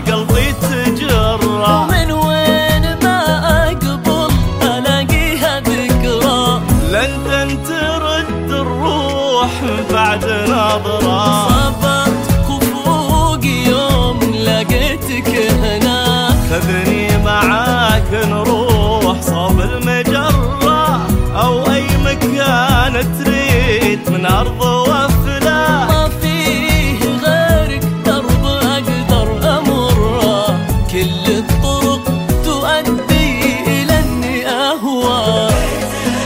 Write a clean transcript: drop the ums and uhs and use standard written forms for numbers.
قلبي تجرى، ومن وين ما أقبل ألاقيها ذكرى، لندن ترد الروح بعد نظرة. صبت خفوق يوم لقيتك هنا، خذني